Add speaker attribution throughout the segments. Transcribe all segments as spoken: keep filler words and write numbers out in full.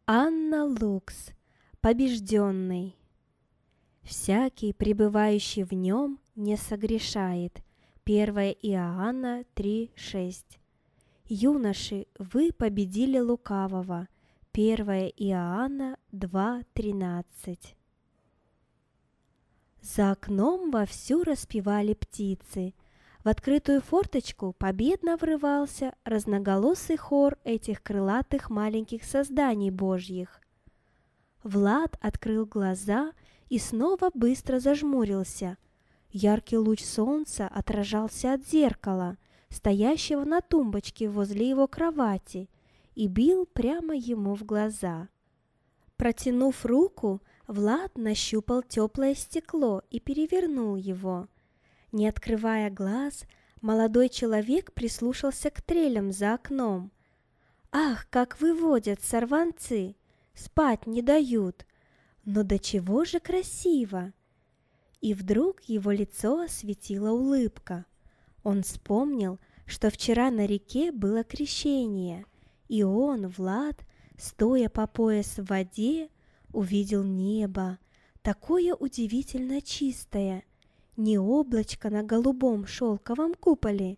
Speaker 1: Анна Лукс, побежденный. Всякий, пребывающий в нем, не согрешает. первое Иоанна три шесть. Юноши, вы победили лукавого. первое Иоанна два тринадцать. За окном вовсю распевали птицы. В открытую форточку победно врывался разноголосый хор этих крылатых маленьких созданий Божьих. Влад открыл глаза и снова быстро зажмурился. Яркий луч солнца отражался от зеркала, стоящего на тумбочке возле его кровати, и бил прямо ему в глаза. Протянув руку, Влад нащупал теплое стекло и перевернул его. Не открывая глаз, молодой человек прислушался к трелям за окном. Ах, как выводят сорванцы! Спать не дают! Но до чего же красиво! И вдруг его лицо осветила улыбка. Он вспомнил, что вчера на реке было крещение, и он, Влад, стоя по пояс в воде, увидел небо, такое удивительно чистое, не облачко на голубом шелковом куполе.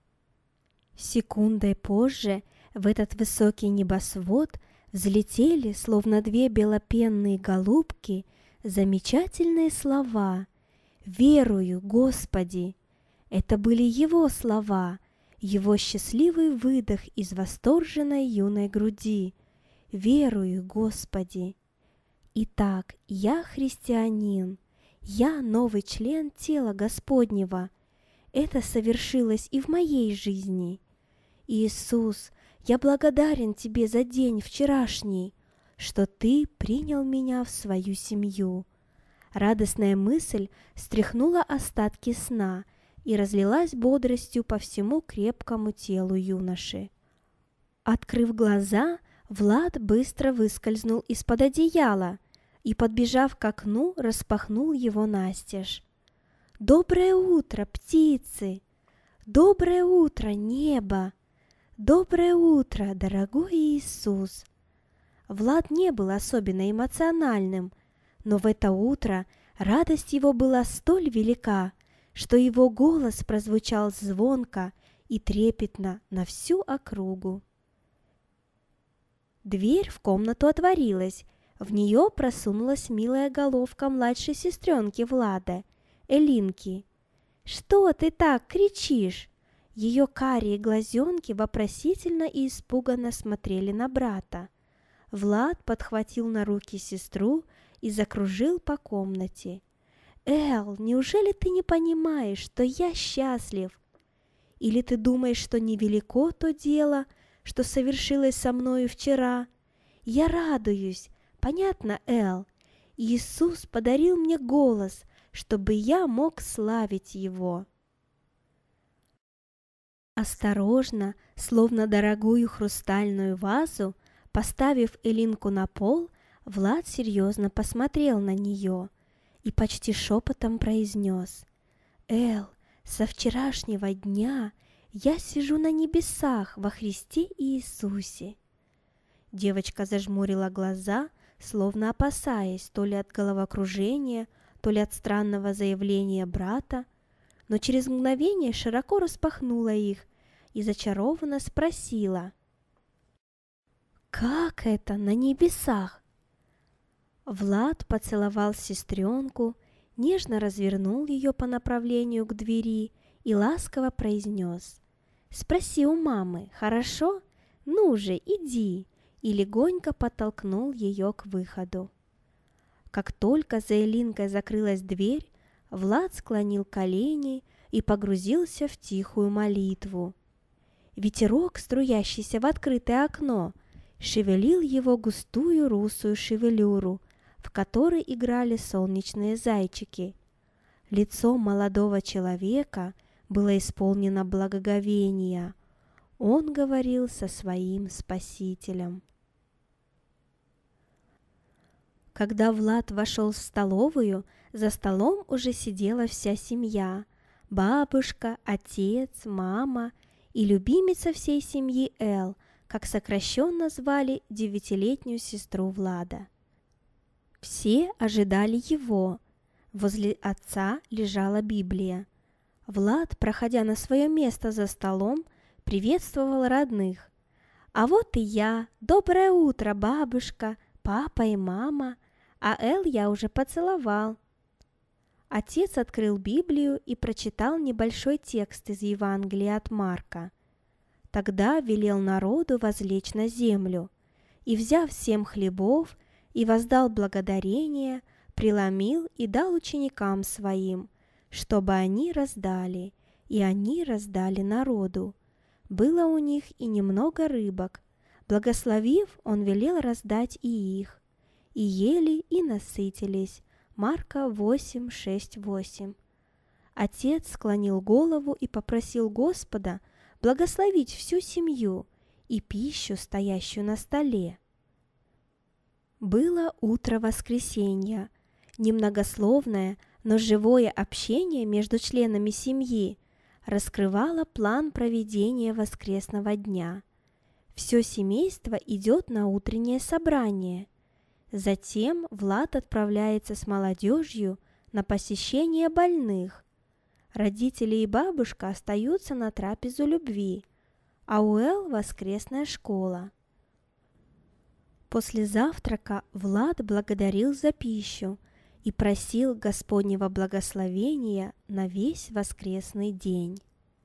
Speaker 1: Секундой позже в этот высокий небосвод взлетели, словно две белопенные голубки, замечательные слова «Верую, Господи». Это были его слова, его счастливый выдох из восторженной юной груди. «Верую, Господи». Итак, я христианин, я новый член тела Господнего. Это совершилось и в моей жизни. Иисус, я благодарен Тебе за день вчерашний, что Ты принял меня в свою семью. Радостная мысль стряхнула остатки сна и разлилась бодростью по всему крепкому телу юноши. Открыв глаза, Влад быстро выскользнул из-под одеяла и, подбежав к окну, распахнул его настежь. «Доброе утро, птицы! Доброе утро, небо! Доброе утро, дорогой Иисус!» Влад не был особенно эмоциональным, но в это утро радость его была столь велика, что его голос прозвучал звонко и трепетно на всю округу. Дверь в комнату отворилась. В нее просунулась милая головка младшей сестренки Влада, Элинки. «Что ты так кричишь?» Ее карие глазенки вопросительно и испуганно смотрели на брата. Влад подхватил на руки сестру и закружил по комнате. «Эл, неужели ты не понимаешь, что я счастлив? Или ты думаешь, что невелико то дело, что совершилось со мною вчера? Я радуюсь. Понятно, Эл? Иисус подарил мне голос, чтобы я мог славить Его». Осторожно, словно дорогую хрустальную вазу, поставив Элинку на пол, Влад серьезно посмотрел на нее и почти шепотом произнес: «Эл, со вчерашнего дня я сижу на небесах во Христе Иисусе». Девочка зажмурила глаза, словно опасаясь то ли от головокружения, то ли от странного заявления брата, но через мгновение широко распахнула их и зачарованно спросила: «Как это на небесах?» Влад поцеловал сестренку, нежно развернул ее по направлению к двери и ласково произнес: «Спроси у мамы, хорошо? Ну же, иди!» и легонько подтолкнул ее к выходу. Как только за Элинкой закрылась дверь, Влад склонил колени и погрузился в тихую молитву. Ветерок, струящийся в открытое окно, шевелил его густую русую шевелюру, в которой играли солнечные зайчики. Лицо молодого человека было исполнено благоговения. Он говорил со своим Спасителем. Когда Влад вошел в столовую, за столом уже сидела вся семья: бабушка, отец, мама и любимица всей семьи Эл, как сокращенно звали девятилетнюю сестру Влада. Все ожидали его. Возле отца лежала Библия. Влад, проходя на свое место за столом, приветствовал родных. «А вот и я. Доброе утро, бабушка, папа и мама. А Эл я уже поцеловал». Отец открыл Библию и прочитал небольшой текст из Евангелия от Марка. Тогда велел народу возлечь на землю, и, взяв семь хлебов, и воздал благодарение, преломил и дал ученикам своим, чтобы они раздали, и они раздали народу. Было у них и немного рыбок. Благословив, он велел раздать и их. И ели, и насытились. Марка восемь, шесть, восемь. Отец склонил голову и попросил Господа благословить всю семью и пищу, стоящую на столе. Было утро воскресенья. Немногословное, но живое общение между членами семьи раскрывало план проведения воскресного дня. Все семейство идет на утреннее собрание. Затем Влад отправляется с молодежью на посещение больных. Родители и бабушка остаются на трапезу любви, а у Эл воскресная школа. После завтрака Влад благодарил за пищу и просил Господнего благословения на весь воскресный день.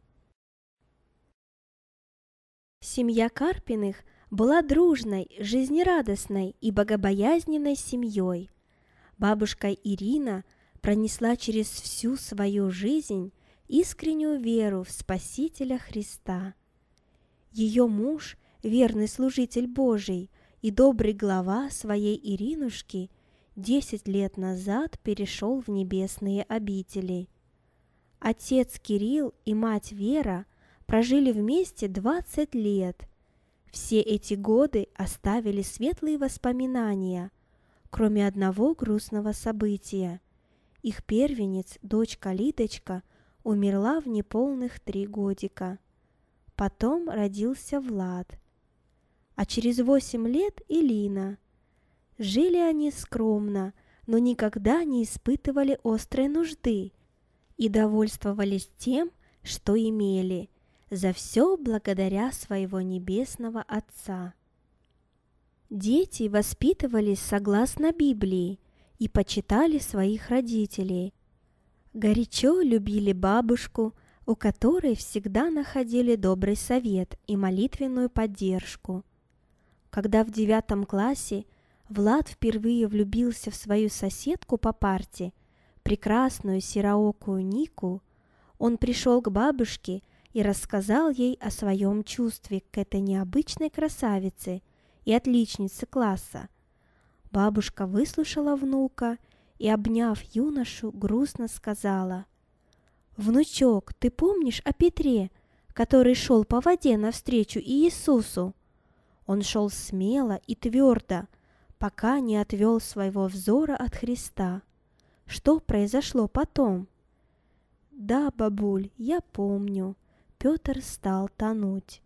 Speaker 1: Семья Карпиных была дружной, жизнерадостной и богобоязненной семьей. Бабушка Ирина пронесла через всю свою жизнь искреннюю веру в Спасителя Христа. Ее муж, верный служитель Божий и добрый глава своей Иринушки, десять лет назад перешел в небесные обители. Отец Кирилл и мать Вера прожили вместе двадцать лет. Все эти годы оставили светлые воспоминания, кроме одного грустного события. Их первенец, дочка Лидочка, умерла в неполных три годика. Потом родился Влад. А через восемь лет и Лина. Жили они скромно, но никогда не испытывали острой нужды и довольствовались тем, что имели, за все благодаря своего небесного Отца. Дети воспитывались согласно Библии и почитали своих родителей. Горячо любили бабушку, у которой всегда находили добрый совет и молитвенную поддержку. Когда в девятом классе Влад впервые влюбился в свою соседку по парте, прекрасную сероокую Нику, он пришел к бабушке и рассказал ей о своем чувстве к этой необычной красавице и отличнице класса. Бабушка выслушала внука и, обняв юношу, грустно сказала: «Внучок, ты помнишь о Петре, который шел по воде навстречу Иисусу? Он шел смело и твердо, пока не отвел своего взора от Христа. Что произошло потом?» «Да, бабуль, я помню. Петр стал тонуть».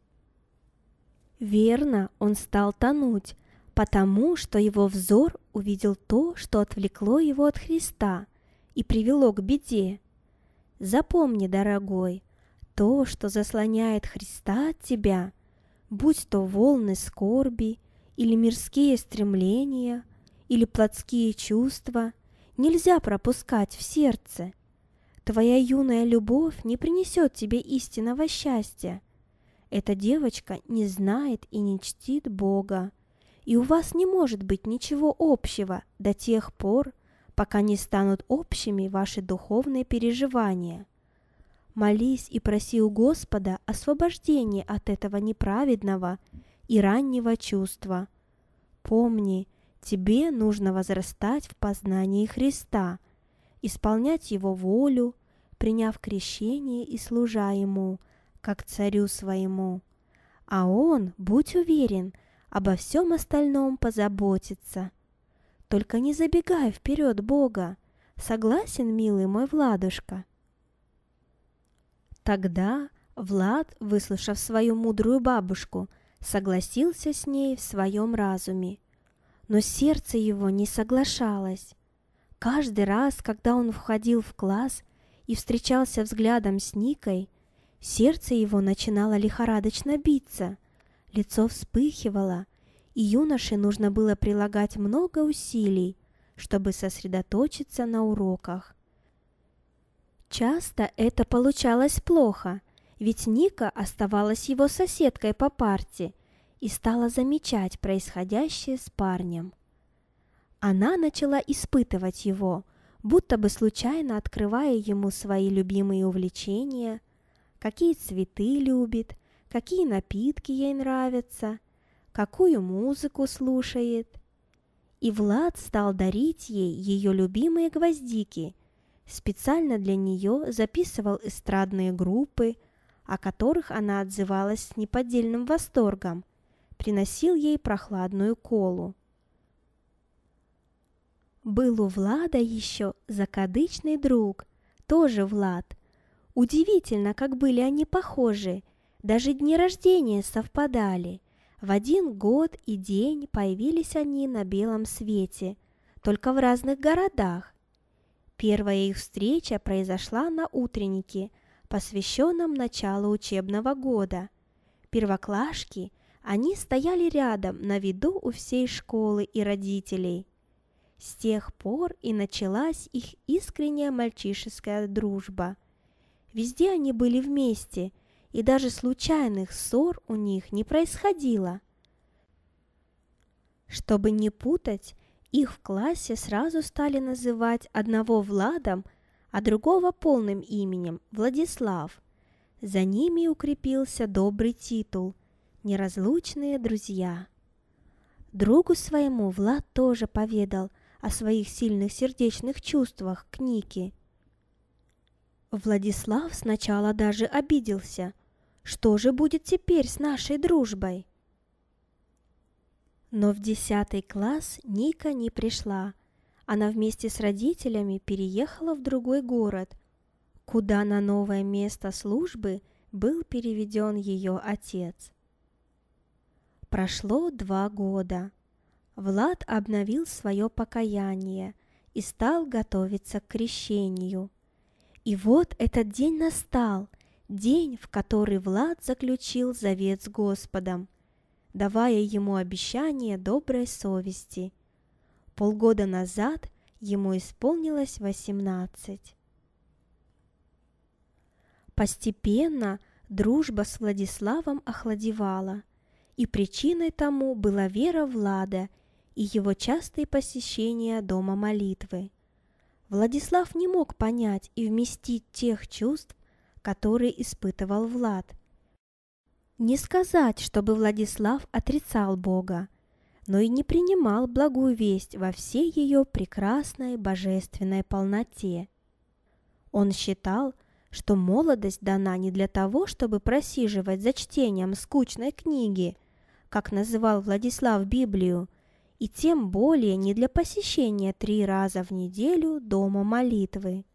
Speaker 1: Верно, он стал тонуть, потому что его взор увидел то, что отвлекло его от Христа и привело к беде. Запомни, дорогой, то, что заслоняет Христа от тебя, будь то волны скорби, или мирские стремления, или плотские чувства, нельзя пропускать в сердце. Твоя юная любовь не принесет тебе истинного счастья. Эта девочка не знает и не чтит Бога, и у вас не может быть ничего общего до тех пор, пока не станут общими ваши духовные переживания. Молись и проси у Господа освобождения от этого неправедного и раннего чувства. Помни, тебе нужно возрастать в познании Христа, исполнять Его волю, приняв крещение и служа Ему, как царю своему. А Он, будь уверен, обо всем остальном позаботится. Только не забегай вперед Бога. Согласен, милый мой Владушка?» Тогда Влад, выслушав свою мудрую бабушку, согласился с ней в своем разуме. Но сердце его не соглашалось. Каждый раз, когда он входил в класс и встречался взглядом с Никой, сердце его начинало лихорадочно биться, лицо вспыхивало, и юноше нужно было прилагать много усилий, чтобы сосредоточиться на уроках. Часто это получалось плохо, ведь Ника оставалась его соседкой по парте и стала замечать происходящее с парнем. Она начала испытывать его, будто бы случайно открывая ему свои любимые увлечения, какие цветы любит, какие напитки ей нравятся, какую музыку слушает. И Влад стал дарить ей ее любимые гвоздики, специально для нее записывал эстрадные группы, о которых она отзывалась с неподдельным восторгом, приносил ей прохладную колу. Был у Влада еще закадычный друг, тоже Влад. Удивительно, как были они похожи, даже дни рождения совпадали. В один год и день появились они на белом свете, только в разных городах. Первая их встреча произошла на утреннике, посвященном началу учебного года. Первоклашки, они стояли рядом на виду у всей школы и родителей. С тех пор и началась их искренняя мальчишеская дружба. Везде они были вместе, и даже случайных ссор у них не происходило. Чтобы не путать, их в классе сразу стали называть одного Владом, а другого полным именем Владислав. За ними укрепился добрый титул «Неразлучные друзья». Другу своему Влад тоже поведал о своих сильных сердечных чувствах к Нике. Владислав сначала даже обиделся. Что же будет теперь с нашей дружбой? Но в десятый класс Ника не пришла. Она вместе с родителями переехала в другой город, куда на новое место службы был переведен ее отец. Прошло два года. Влад обновил свое покаяние и стал готовиться к крещению. И вот этот день настал, день, в который Влад заключил завет с Господом, давая ему обещание доброй совести. Полгода назад ему исполнилось восемнадцать. Постепенно дружба с Владиславом охладевала, и причиной тому была вера Влада и его частые посещения дома молитвы. Владислав не мог понять и вместить тех чувств, которые испытывал Влад. Не сказать, чтобы Владислав отрицал Бога, но и не принимал благую весть во всей ее прекрасной божественной полноте. Он считал, что молодость дана не для того, чтобы просиживать за чтением скучной книги, как называл Владислав Библию, и тем более не для посещения три раза в неделю дома молитвы.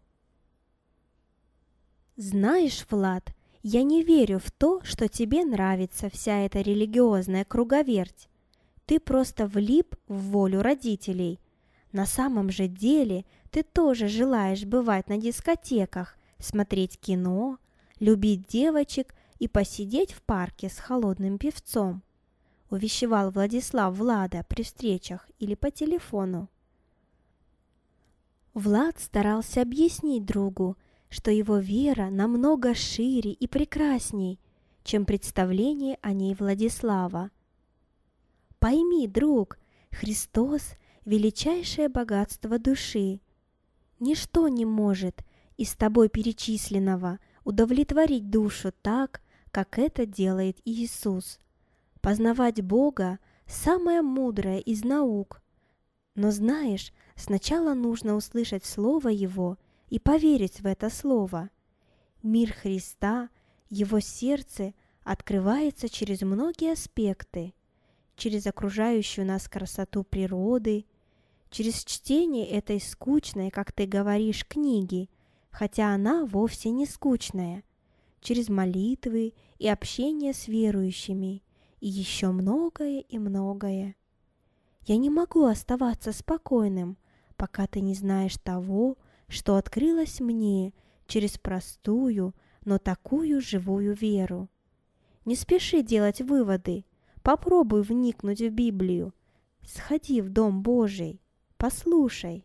Speaker 1: «Знаешь, Влад, я не верю в то, что тебе нравится вся эта религиозная круговерть. Ты просто влип в волю родителей. На самом же деле ты тоже желаешь бывать на дискотеках, смотреть кино, любить девочек и посидеть в парке с холодным пивцом», увещевал Владислав Влада при встречах или по телефону. Влад старался объяснить другу, что его вера намного шире и прекрасней, чем представление о ней Владислава. «Пойми, друг, Христос – величайшее богатство души. Ничто не может из тобой перечисленного удовлетворить душу так, как это делает Иисус. Познавать Бога – самое мудрое из наук. Но знаешь, сначала нужно услышать Слово Его и поверить в это Слово. Мир Христа, Его сердце открывается через многие аспекты, через окружающую нас красоту природы, через чтение этой скучной, как ты говоришь, книги, хотя она вовсе не скучная, через молитвы и общение с верующими, и еще многое и многое. Я не могу оставаться спокойным, пока ты не знаешь того, что открылось мне через простую, но такую живую веру. Не спеши делать выводы, попробуй вникнуть в Библию, сходи в Дом Божий, послушай.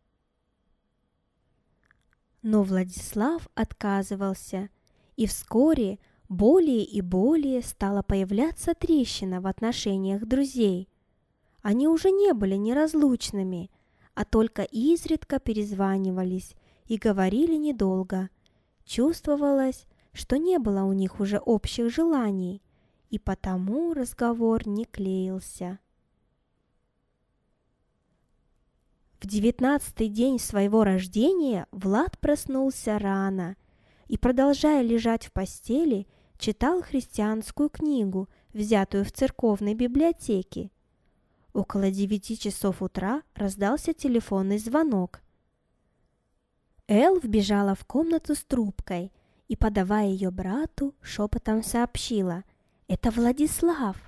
Speaker 1: Но Владислав отказывался, и вскоре более и более стала появляться трещина в отношениях друзей. Они уже не были неразлучными, а только изредка перезванивались и говорили недолго. Чувствовалось, что не было у них уже общих желаний, и потому разговор не клеился. В девятнадцатый день своего рождения Влад проснулся рано и, продолжая лежать в постели, читал христианскую книгу, взятую в церковной библиотеке. Около девяти часов утра раздался телефонный звонок. Эл вбежала в комнату с трубкой и, подавая ее брату, шепотом сообщила: «Это Владислав».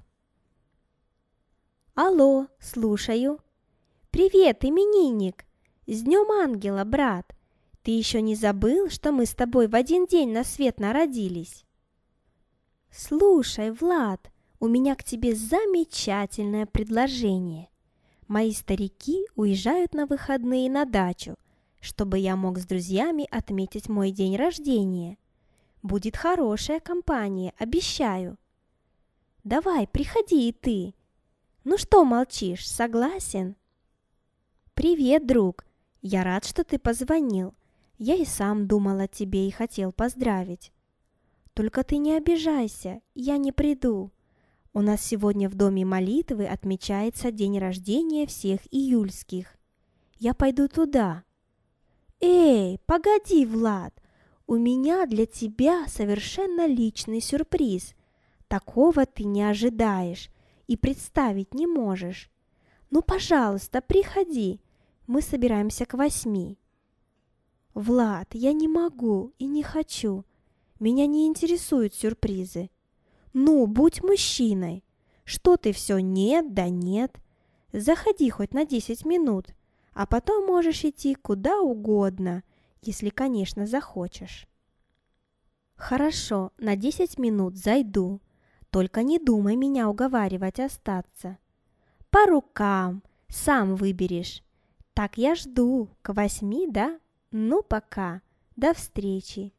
Speaker 1: «Алло, слушаю». «Привет, именинник! С Днем Ангела, брат! Ты еще не забыл, что мы с тобой в один день на свет народились?» «Слушай, Влад, у меня к тебе замечательное предложение. Мои старики уезжают на выходные на дачу, чтобы я мог с друзьями отметить мой день рождения. Будет хорошая компания, обещаю. Давай, приходи и ты. Ну что молчишь, согласен?» «Привет, друг! Я рад, что ты позвонил. Я и сам думал о тебе и хотел поздравить. Только ты не обижайся, я не приду. У нас сегодня в доме молитвы отмечается день рождения всех июльских. Я пойду туда». «Эй, погоди, Влад! У меня для тебя совершенно личный сюрприз. Такого ты не ожидаешь и представить не можешь. Ну, пожалуйста, приходи. Мы собираемся к восьми». «Влад, я не могу и не хочу. Меня не интересуют сюрпризы. Ну, будь мужчиной. Что ты все нет да нет? Заходи хоть на десять минут, а потом можешь идти куда угодно, если, конечно, захочешь». «Хорошо, на десять минут зайду. Только не думай меня уговаривать остаться. По рукам, сам выберешь. Так я жду, к восьми, да? Ну, пока, до встречи».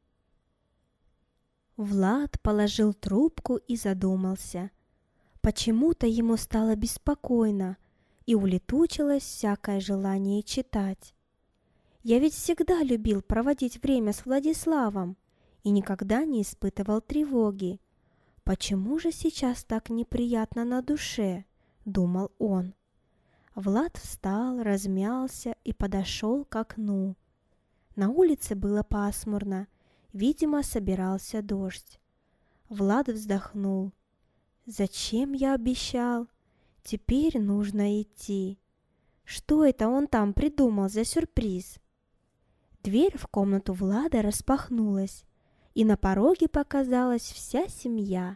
Speaker 1: Влад положил трубку и задумался. Почему-то ему стало беспокойно, и улетучилось всякое желание читать. Я ведь всегда любил проводить время с Владиславом и никогда не испытывал тревоги. Почему же сейчас так неприятно на душе? Думал он. Влад встал, размялся и подошел к окну. На улице было пасмурно, видимо, собирался дождь. Влад вздохнул. «Зачем я обещал? Теперь нужно идти. Что это он там придумал за сюрприз?» Дверь в комнату Влада распахнулась, и на пороге показалась вся семья.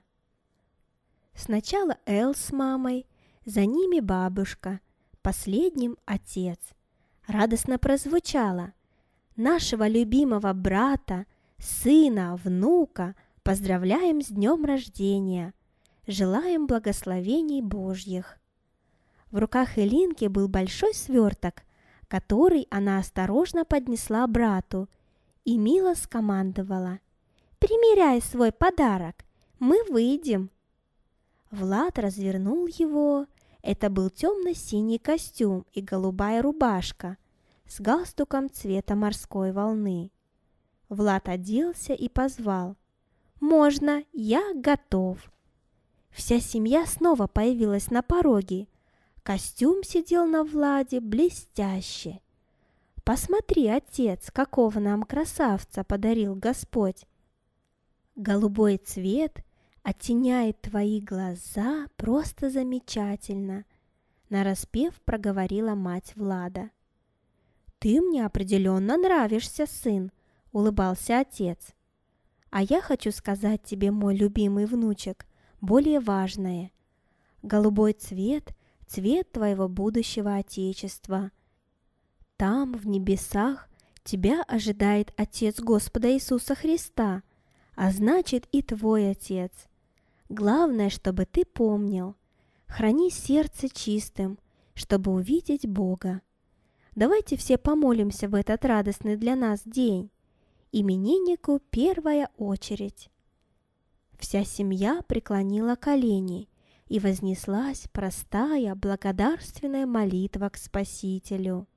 Speaker 1: Сначала Эл с мамой, за ними бабушка, последним отец. Радостно прозвучало: «Нашего любимого брата, сына, внука поздравляем с днем рождения! Желаем благословений Божьих!» В руках Элинки был большой сверток, который она осторожно поднесла брату и мило скомандовала: «Примеряй свой подарок, мы выйдем». Влад развернул его. Это был темно-синий костюм и голубая рубашка с галстуком цвета морской волны. Влад оделся и позвал: «Можно, я готов». Вся семья снова появилась на пороге. Костюм сидел на Владе блестяще. «Посмотри, отец, какого нам красавца подарил Господь! Голубой цвет оттеняет твои глаза просто замечательно», нараспев проговорила мать Влада. «Ты мне определенно нравишься, сын», улыбался отец. «А я хочу сказать тебе, мой любимый внучек, более важное. Голубой цвет – цвет твоего будущего Отечества. Там, в небесах, тебя ожидает Отец Господа Иисуса Христа, а значит и твой Отец. Главное, чтобы ты помнил, храни сердце чистым, чтобы увидеть Бога. Давайте все помолимся в этот радостный для нас день. Имениннику первая очередь. Вся семья преклонила колени, и вознеслась простая благодарственная молитва к Спасителю.